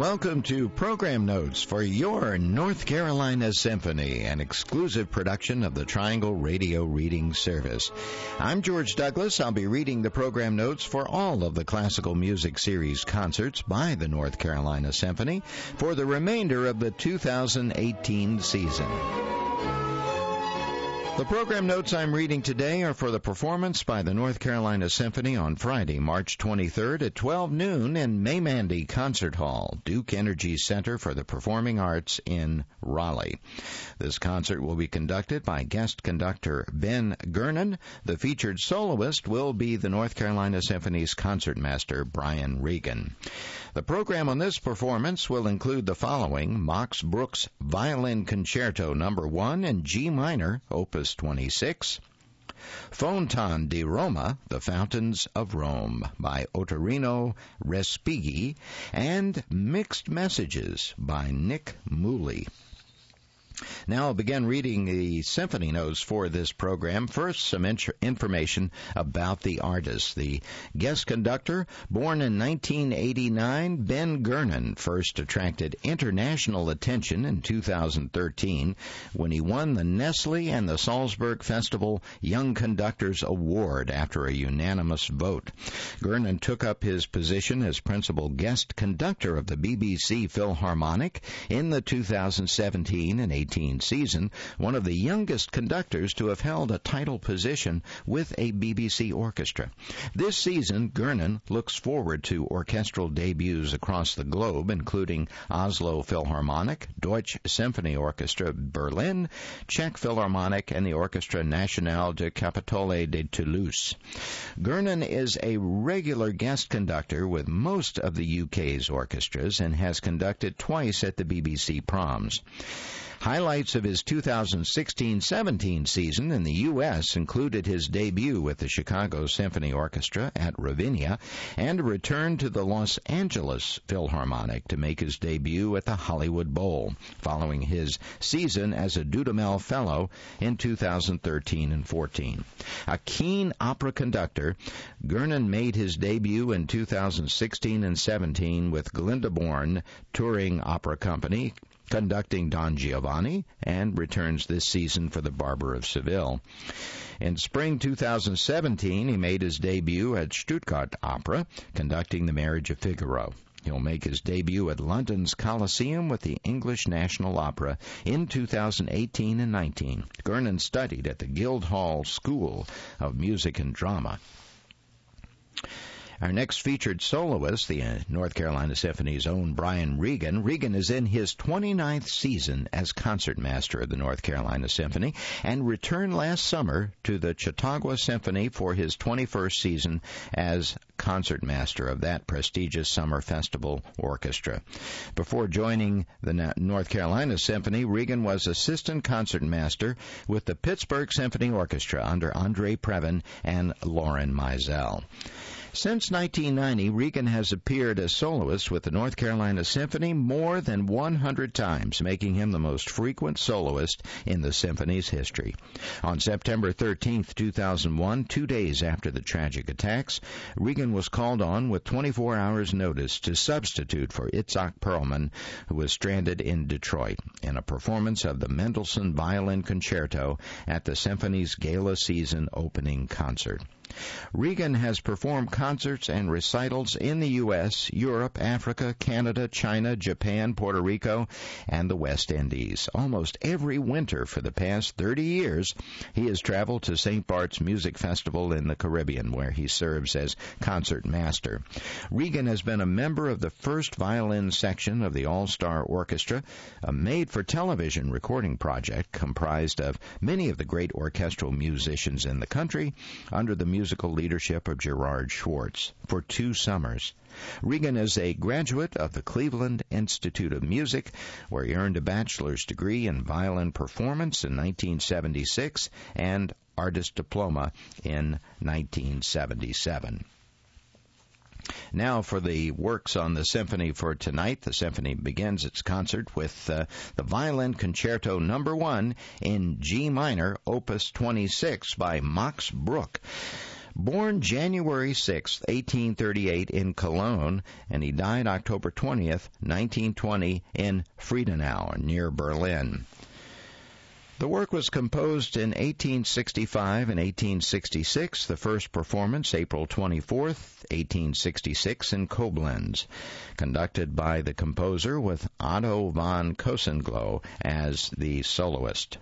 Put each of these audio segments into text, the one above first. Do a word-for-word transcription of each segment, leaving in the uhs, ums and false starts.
Welcome to Program Notes for your North Carolina Symphony, an exclusive production of the Triangle Radio Reading Service. I'm George Douglas. I'll be reading the program notes for all of the Classical Music Series concerts by the North Carolina Symphony for the remainder of the two thousand eighteen season. The program notes I'm reading today are for the performance by the North Carolina Symphony on Friday, March twenty-third at twelve noon in Maymandy Concert Hall, Duke Energy Center for the Performing Arts in Raleigh. This concert will be conducted by guest conductor Ben Gernon. The featured soloist will be the North Carolina Symphony's concertmaster, Brian Regan. The program on this performance will include the following: Max Bruch's Violin Concerto Number one in G minor, Opus twenty-six, Fontan di Roma, The Fountains of Rome by Ottorino Respighi, and Mixed Messages by Nick Mooley. Now I'll begin reading the symphony notes for this program. First, some in- information about the artist. The guest conductor, born in nineteen eighty-nine, Ben Gernon, first attracted international attention in two thousand thirteen when he won the Nestle and the Salzburg Festival Young Conductors Award after a unanimous vote. Gernon took up his position as principal guest conductor of the B B C Philharmonic in the two thousand seventeen and eighteen season, one of the youngest conductors to have held a title position with a B B C orchestra. This season, Gernon looks forward to orchestral debuts across the globe, including Oslo Philharmonic, Deutsche Symphony Orchestra Berlin, Czech Philharmonic, and the Orchestra Nationale de Capitole de Toulouse. Gernon is a regular guest conductor with most of the U K's orchestras and has conducted twice at the B B C Proms. Highlights of his two thousand sixteen seventeen season in the U S included his debut with the Chicago Symphony Orchestra at Ravinia and a return to the Los Angeles Philharmonic to make his debut at the Hollywood Bowl, following his season as a Dudamel Fellow in two thousand thirteen and fourteen. A keen opera conductor, Gernon made his debut in two thousand sixteen and seventeen with Glinda Bourne Touring Opera Company, conducting Don Giovanni, and returns this season for the Barber of Seville. In spring two thousand seventeen, he made his debut at Stuttgart Opera, conducting The Marriage of Figaro. He'll make his debut at London's Coliseum with the English National Opera in two thousand eighteen and nineteen. Gernon studied at the Guildhall School of Music and Drama. Our next featured soloist, the uh, North Carolina Symphony's own Brian Regan. Regan is in his twenty-ninth season as concertmaster of the North Carolina Symphony and returned last summer to the Chautauqua Symphony for his twenty-first season as concertmaster of that prestigious summer festival orchestra. Before joining the North Carolina Symphony, Regan was assistant concertmaster with the Pittsburgh Symphony Orchestra under Andre Previn and Lauren Mizell. Since nineteen ninety, Regan has appeared as soloist with the North Carolina Symphony more than one hundred times, making him the most frequent soloist in the symphony's history. On September thirteenth, two thousand one, two days after the tragic attacks, Regan was called on with twenty-four hours' notice to substitute for Itzhak Perlman, who was stranded in Detroit, in a performance of the Mendelssohn Violin Concerto at the symphony's gala season opening concert. Regan has performed concerts and recitals in the U S, Europe, Africa, Canada, China, Japan, Puerto Rico, and the West Indies. Almost every winter for the past thirty years, he has traveled to Saint Bart's Music Festival in the Caribbean, where he serves as concert master. Regan has been a member of the first violin section of the All-Star Orchestra, a made-for-television recording project comprised of many of the great orchestral musicians in the country under the musical leadership of Gerard Schwartz for two summers. Regan is a graduate of the Cleveland Institute of Music, where he earned a bachelor's degree in violin performance in nineteen seventy-six and artist diploma in nineteen seventy-seven. Now for the works on the symphony for tonight. The symphony begins its concert with uh, the Violin Concerto Number one in G minor, Opus twenty-six by Max Bruch. Born January sixth, eighteen thirty-eight in Cologne, and he died October twentieth, nineteen twenty in Friedenau near Berlin. The work was composed in eighteen sixty-five and eighteen sixty-six, the first performance April twenty-fourth, eighteen sixty-six in Koblenz, conducted by the composer with Otto von Kosenglow as the soloist.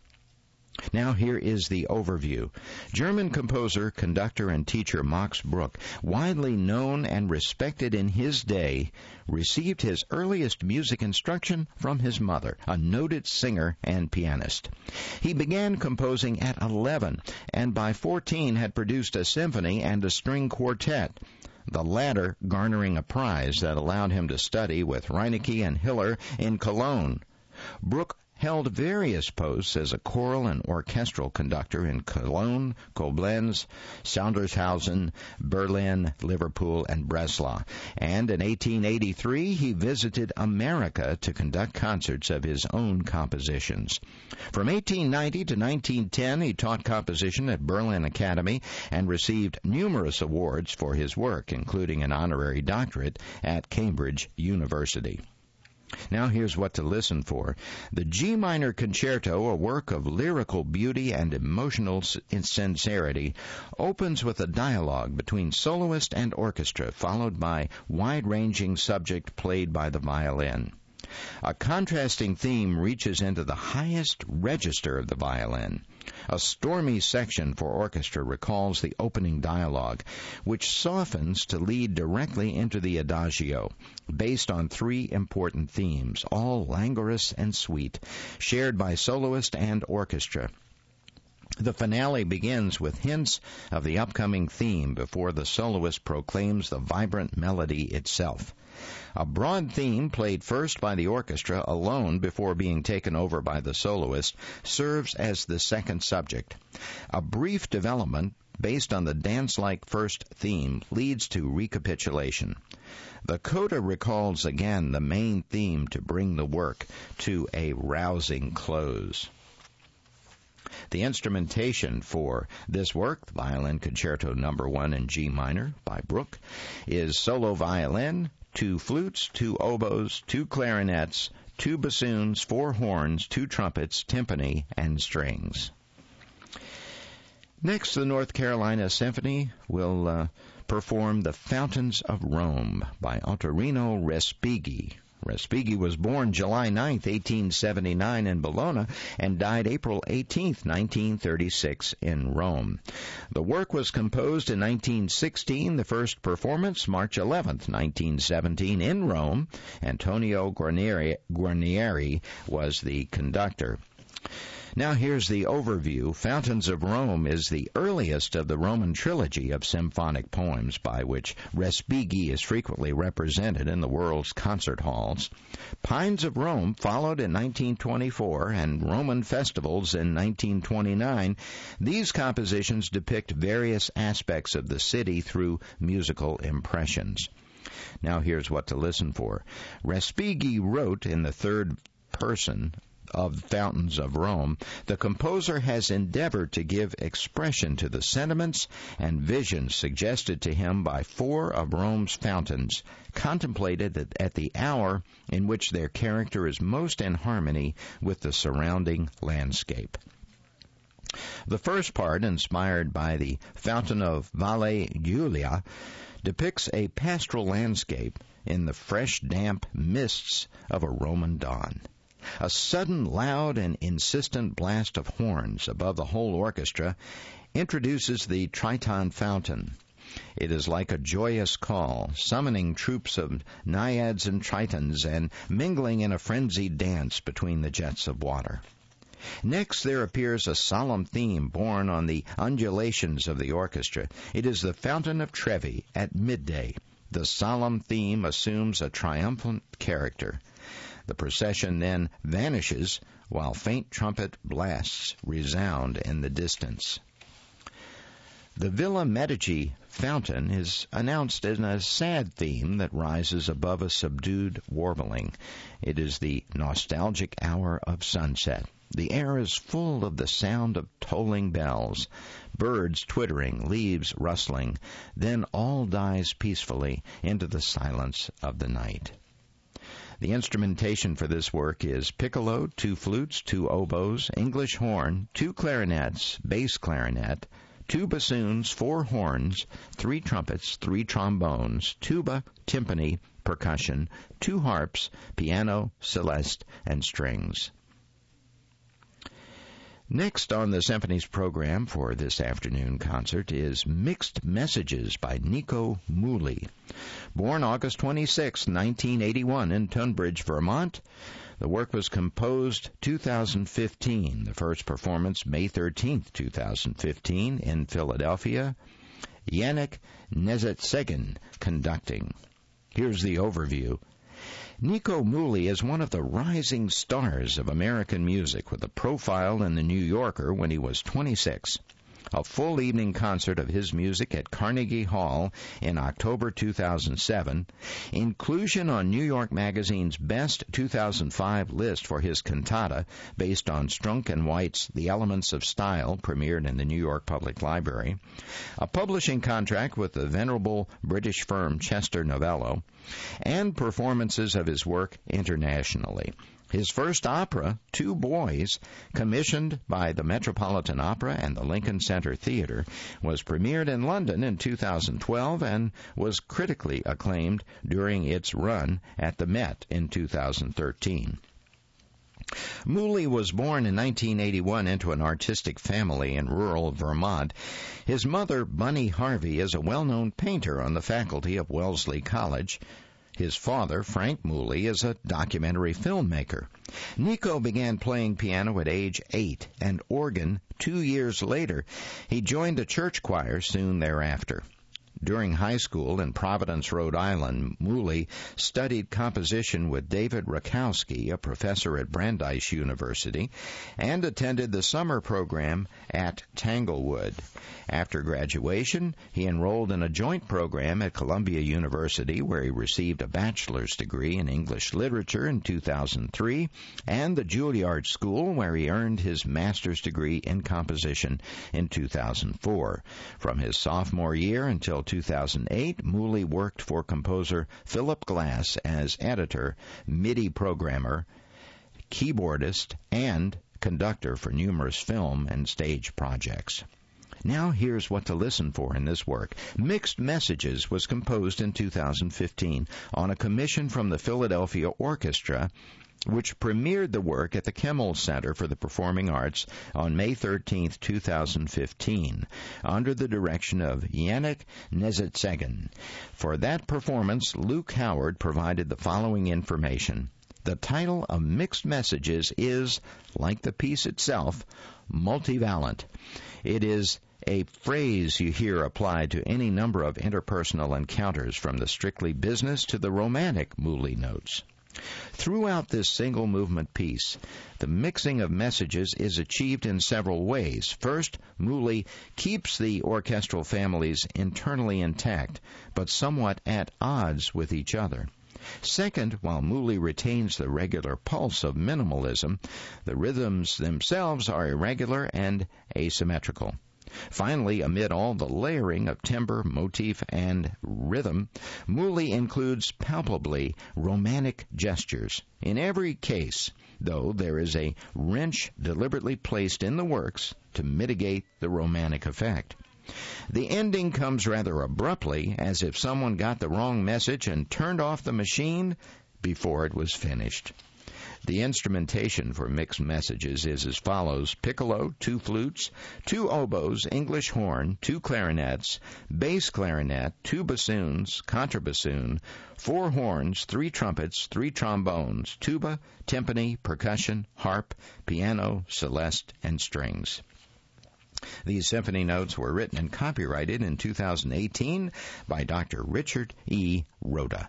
Now here is the overview. German composer, conductor, and teacher Max Bruch, widely known and respected in his day, received his earliest music instruction from his mother, a noted singer and pianist. He began composing at eleven, and by fourteen had produced a symphony and a string quartet, the latter garnering a prize that allowed him to study with Reinecke and Hiller in Cologne. Bruch held various posts as a choral and orchestral conductor in Cologne, Koblenz, Sondershausen, Berlin, Liverpool, and Breslau. And in eighteen eighty-three, he visited America to conduct concerts of his own compositions. From eighteen ninety to nineteen ten, he taught composition at Berlin Academy and received numerous awards for his work, including an honorary doctorate at Cambridge University. Now here's what to listen for. The G minor concerto, a work of lyrical beauty and emotional sincerity, opens with a dialogue between soloist and orchestra, followed by wide-ranging subject played by the violin. A contrasting theme reaches into the highest register of the violin. A stormy section for orchestra recalls the opening dialogue, which softens to lead directly into the adagio, based on three important themes, all languorous and sweet, shared by soloist and orchestra. The finale begins with hints of the upcoming theme before the soloist proclaims the vibrant melody itself. A broad theme played first by the orchestra alone before being taken over by the soloist serves as the second subject. A brief development based on the dance-like first theme leads to recapitulation. The coda recalls again the main theme to bring the work to a rousing close. The instrumentation for this work, the Violin Concerto Number One in G minor by Bruch, is solo violin, two flutes, two oboes, two clarinets, two bassoons, four horns, two trumpets, timpani, and strings. Next, the North Carolina Symphony will uh, perform The Fountains of Rome by Ottorino Respighi. Respighi was born July ninth, eighteen seventy-nine in Bologna and died April eighteenth, nineteen thirty-six in Rome. The work was composed in nineteen sixteen, the first performance March eleventh, nineteen seventeen in Rome. Antonio Guarnieri, Guarnieri was the conductor. Now here's the overview. Fountains of Rome is the earliest of the Roman trilogy of symphonic poems by which Respighi is frequently represented in the world's concert halls. Pines of Rome followed in nineteen twenty-four and Roman Festivals in nineteen twenty-nine. These compositions depict various aspects of the city through musical impressions. Now here's what to listen for. Respighi wrote in the third person of Fountains of Rome, the composer has endeavored to give expression to the sentiments and visions suggested to him by four of Rome's fountains, contemplated at the hour in which their character is most in harmony with the surrounding landscape. The first part, inspired by the Fountain of Valle Giulia, depicts a pastoral landscape in the fresh, damp mists of a Roman dawn. A sudden, loud, and insistent blast of horns above the whole orchestra introduces the Triton Fountain. It is like a joyous call, summoning troops of naiads and tritons and mingling in a frenzied dance between the jets of water. Next, there appears a solemn theme borne on the undulations of the orchestra. It is the Fountain of Trevi at midday. The solemn theme assumes a triumphant character. The procession then vanishes while faint trumpet blasts resound in the distance. The Villa Medici fountain is announced in a sad theme that rises above a subdued warbling. It is the nostalgic hour of sunset. The air is full of the sound of tolling bells, birds twittering, leaves rustling. Then all dies peacefully into the silence of the night. The instrumentation for this work is piccolo, two flutes, two oboes, English horn, two clarinets, bass clarinet, two bassoons, four horns, three trumpets, three trombones, tuba, timpani, percussion, two harps, piano, celeste, and strings. Next on the Symphony's program for this afternoon concert is Mixed Messages by Nico Muhly. Born August twenty-sixth, nineteen eighty-one in Tunbridge, Vermont, the work was composed two thousand fifteen. The first performance, May thirteenth, two thousand fifteen, in Philadelphia. Yannick Nezet-Segun conducting. Here's the overview. Nico Muhly is one of the rising stars of American music, with a profile in The New Yorker when he was twenty-six. A full evening concert of his music at Carnegie Hall in October two thousand seven, inclusion on New York Magazine's Best two thousand five list for his cantata, based on Strunk and White's The Elements of Style, premiered in the New York Public Library, a publishing contract with the venerable British firm Chester Novello, and performances of his work internationally. His first opera, Two Boys, commissioned by the Metropolitan Opera and the Lincoln Center Theatre, was premiered in London in two thousand twelve and was critically acclaimed during its run at the Met in two thousand thirteen. Muhly was born in nineteen eighty-one into an artistic family in rural Vermont. His mother, Bunny Harvey, is a well-known painter on the faculty of Wellesley College. His father, Frank Muhly, is a documentary filmmaker. Nico began playing piano at age eight and organ two years later. He joined a church choir soon thereafter. During high school in Providence, Rhode Island, Muhly studied composition with David Rakowski, a professor at Brandeis University, and attended the summer program at Tanglewood. After graduation, he enrolled in a joint program at Columbia University, where he received a bachelor's degree in English literature in two thousand three, and the Juilliard School, where he earned his master's degree in composition in two thousand four. From his sophomore year until two thousand eight, Muhly worked for composer Philip Glass as editor, MIDI programmer, keyboardist, and conductor for numerous film and stage projects. Now here's what to listen for in this work. Mixed Messages was composed in two thousand fifteen on a commission from the Philadelphia Orchestra, which premiered the work at the Kimmel Center for the Performing Arts on May thirteenth, two thousand fifteen, under the direction of Yannick Nezet-Segun. For that performance, Luke Howard provided the following information. The title of Mixed Messages is, like the piece itself, multivalent. It is a phrase you hear applied to any number of interpersonal encounters, from the strictly business to the romantic Muhly notes. Throughout this single movement piece, the mixing of messages is achieved in several ways. First, Muhly keeps the orchestral families internally intact, but somewhat at odds with each other. Second, while Muhly retains the regular pulse of minimalism, the rhythms themselves are irregular and asymmetrical. Finally, amid all the layering of timbre, motif, and rhythm, Muhly includes palpably romantic gestures. In every case, though, there is a wrench deliberately placed in the works to mitigate the romantic effect. The ending comes rather abruptly, as if someone got the wrong message and turned off the machine before it was finished. The instrumentation for Mixed Messages is as follows: piccolo, two flutes, two oboes, English horn, two clarinets, bass clarinet, two bassoons, contrabassoon, four horns, three trumpets, three trombones, tuba, timpani, percussion, harp, piano, celeste, and strings. These symphony notes were written and copyrighted in two thousand eighteen by Doctor Richard E. Rhoda.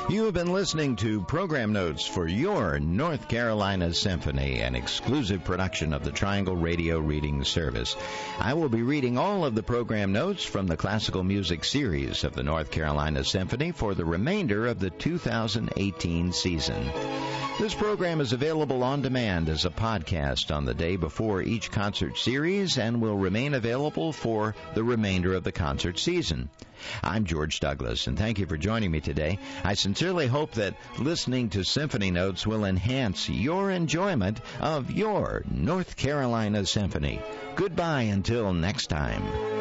You have been listening to program notes for your North Carolina Symphony, an exclusive production of the Triangle Radio Reading Service. I will be reading all of the program notes from the classical music series of the North Carolina Symphony for the remainder of the two thousand eighteen season. This program is available on demand as a podcast on the day before each concert series and will remain available for the remainder of the concert season. I'm George Douglas, and thank you for joining me today. I sincerely hope that listening to Symphony Notes will enhance your enjoyment of your North Carolina Symphony. Goodbye until next time.